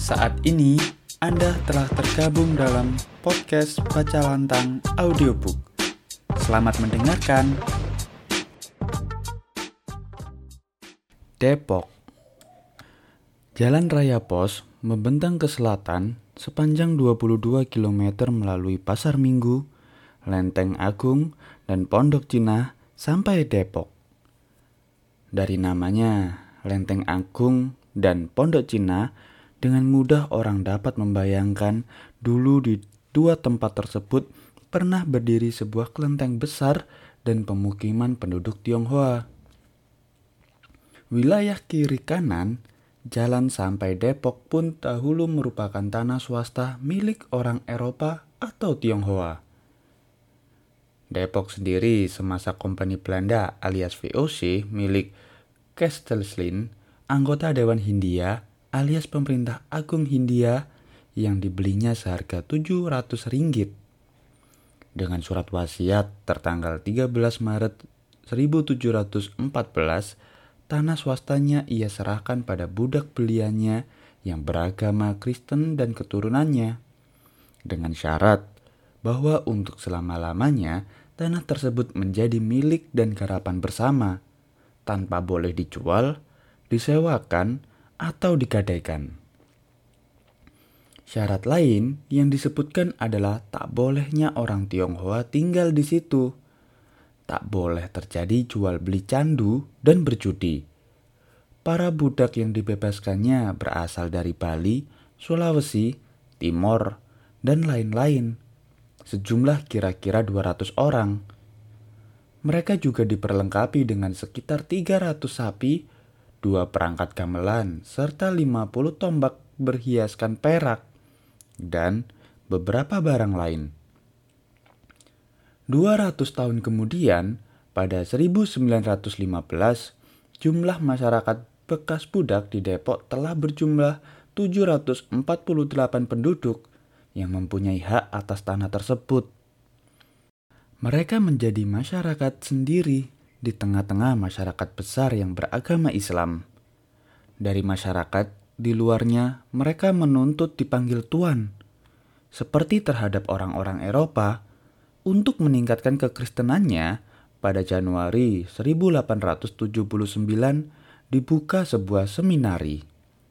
Saat ini Anda telah tergabung dalam podcast Baca Lantang Audiobook. Selamat mendengarkan. Depok. Jalan Raya Pos membentang ke selatan sepanjang 22 km melalui Pasar Minggu, Lenteng Agung, dan Pondok Cina sampai Depok. Dari namanya, Lenteng Agung dan Pondok Cina, dengan mudah orang dapat membayangkan dulu di dua tempat tersebut pernah berdiri sebuah kelenteng besar dan pemukiman penduduk Tionghoa. Wilayah kiri kanan jalan sampai Depok pun dahulu merupakan tanah swasta milik orang Eropa atau Tionghoa. Depok sendiri semasa Kompani Belanda alias VOC milik Kastelein, anggota Dewan Hindia alias Pemerintah Agung Hindia yang dibelinya seharga Rp700 dengan surat wasiat tertanggal 13 Maret 1714, tanah swastanya ia serahkan pada budak beliannya yang beragama Kristen dan keturunannya, dengan syarat bahwa untuk selama-lamanya tanah tersebut menjadi milik dan garapan bersama, tanpa boleh dijual, disewakan, atau digadaikan. Syarat lain yang disebutkan adalah tak bolehnya orang Tionghoa tinggal di situ. Tak boleh terjadi jual beli candu dan berjudi. Para budak yang dibebaskannya berasal dari Bali, Sulawesi, Timor, dan lain-lain. Sejumlah kira-kira 200 orang. Mereka juga diperlengkapi dengan sekitar 300 sapi, 2 perangkat gamelan, serta 50 tombak berhiaskan perak, dan beberapa barang lain. 200 tahun kemudian, pada 1915, jumlah masyarakat bekas budak di Depok telah berjumlah 748 penduduk yang mempunyai hak atas tanah tersebut. Mereka menjadi masyarakat sendiri di tengah-tengah masyarakat besar yang beragama Islam. Dari masyarakat di luarnya, mereka menuntut dipanggil Tuan, seperti terhadap orang-orang Eropa. Untuk meningkatkan kekristenannya, pada Januari 1879 dibuka sebuah seminari.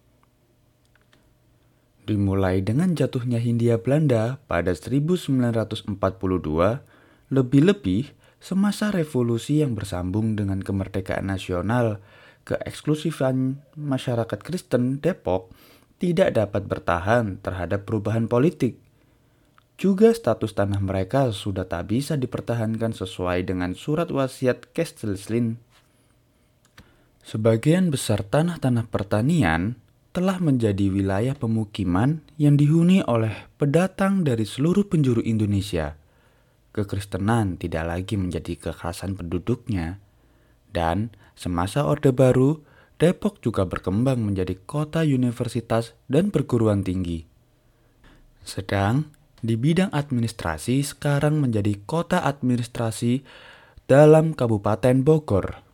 Dimulai dengan jatuhnya Hindia Belanda pada 1942, lebih-lebih semasa revolusi yang bersambung dengan kemerdekaan nasional, keeksklusifan masyarakat Kristen Depok tidak dapat bertahan terhadap perubahan politik. Juga status tanah mereka sudah tak bisa dipertahankan sesuai dengan surat wasiat Kastelein. Sebagian besar tanah-tanah pertanian telah menjadi wilayah pemukiman yang dihuni oleh pendatang dari seluruh penjuru Indonesia. Kekristenan tidak lagi menjadi kekhasan penduduknya, dan semasa Orde Baru, Depok juga berkembang menjadi kota universitas dan perguruan tinggi. Sedang di bidang administrasi sekarang menjadi kota administrasi dalam Kabupaten Bogor.